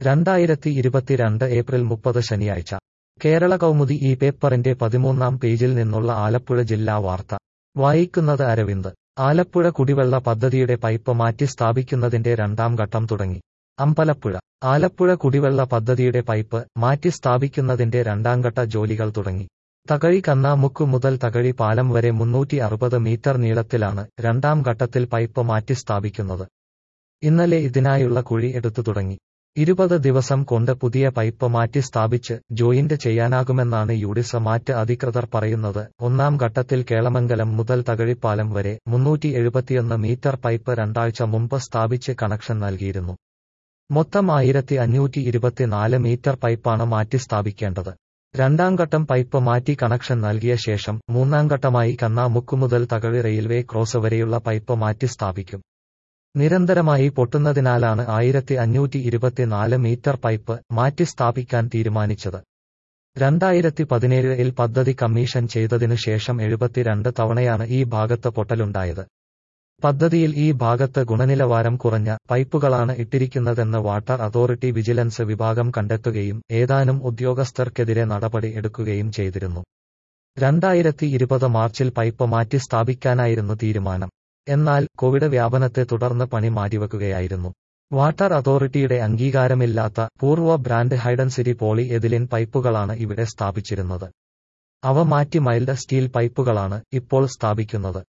2022 April 30 ശനിയാഴ്ച കേരള കൗമുദി ഈ പേപ്പറിന്റെ 13-ാം പേജിൽ നിന്നുള്ള ആലപ്പുഴ ജില്ലാ വാർത്ത വായിക്കുന്നത് അരവിന്ദ്. ആലപ്പുഴ കുടിവെള്ള പദ്ധതിയുടെ പൈപ്പ് മാറ്റി സ്ഥാപിക്കുന്നതിന്റെ രണ്ടാം ഘട്ടം തുടങ്ങി. അമ്പലപ്പുഴ. ആലപ്പുഴ കുടിവെള്ള പദ്ധതിയുടെ പൈപ്പ് മാറ്റി സ്ഥാപിക്കുന്നതിന്റെ രണ്ടാംഘട്ട ജോലികൾ തുടങ്ങി. തകഴി കന്നാമുക്ക് മുതൽ തകഴി പാലം വരെ 360 മീറ്റർ നീളത്തിലാണ് രണ്ടാം ഘട്ടത്തിൽ പൈപ്പ് മാറ്റി സ്ഥാപിക്കുന്നത്. ഇന്നലെ ഇതിനായുള്ള കുഴി എടുത്തു തുടങ്ങി. 20 ദിവസം കൊണ്ട് പുതിയ പൈപ്പ് മാറ്റി സ്ഥാപിച്ച് ജോയിന്റ് ചെയ്യാനാകുമെന്നാണ് യുഡിസ മാറ്റ് അധികൃതർ പറയുന്നത്. ഒന്നാം ഘട്ടത്തിൽ കേളമംഗലം മുതൽ തകഴിപ്പാലം വരെ 371 മീറ്റർ പൈപ്പ് രണ്ടാഴ്ച മുമ്പ് സ്ഥാപിച്ച് കണക്ഷൻ നൽകിയിരുന്നു. മൊത്തം 1524 മീറ്റർ പൈപ്പാണ് മാറ്റി സ്ഥാപിക്കേണ്ടത്. രണ്ടാം ഘട്ടം പൈപ്പ് മാറ്റി കണക്ഷൻ നൽകിയ ശേഷം മൂന്നാം ഘട്ടമായി കന്നാമുക്ക് മുതൽ തകഴി റെയിൽവേ ക്രോസ് വരെയുള്ള പൈപ്പ് മാറ്റി സ്ഥാപിക്കും. നിരന്തരമായി പൊട്ടുന്നതിനാലാണ് 1524 മീറ്റർ പൈപ്പ് മാറ്റി സ്ഥാപിക്കാൻ തീരുമാനിച്ചത്. 2017-ൽ പദ്ധതി കമ്മീഷൻ ചെയ്തതിനു ശേഷം 72 തവണയാണ് ഈ ഭാഗത്ത് പൊട്ടലുണ്ടായത്. പദ്ധതിയിൽ ഈ ഭാഗത്ത് ഗുണനിലവാരം കുറഞ്ഞ പൈപ്പുകളാണ് ഇട്ടിരിക്കുന്നതെന്ന് വാട്ടർ അതോറിറ്റി വിജിലൻസ് വിഭാഗം കണ്ടെത്തുകയും ഏതാനും ഉദ്യോഗസ്ഥർക്കെതിരെ നടപടി എടുക്കുകയും ചെയ്തിരുന്നു. 2020 മാർച്ചിൽ പൈപ്പ് മാറ്റി സ്ഥാപിക്കാനായിരുന്നു തീരുമാനം. എന്നാൽ കോവിഡ് വ്യാപനത്തെ തുടർന്ന് പണി മാറ്റിവെക്കുകയായിരുന്നു. വാട്ടർ അതോറിറ്റിയുടെ അംഗീകാരമില്ലാത്ത പൂർവ്വ ബ്രാൻഡ് ഹൈഡൻസിറ്റി പോളി എഥിലീൻ പൈപ്പുകളാണ് ഇവിടെ സ്ഥാപിച്ചിരുന്നത്. അവ മാറ്റി മൈൽഡ് സ്റ്റീൽ പൈപ്പുകളാണ് ഇപ്പോൾ സ്ഥാപിക്കുന്നത്.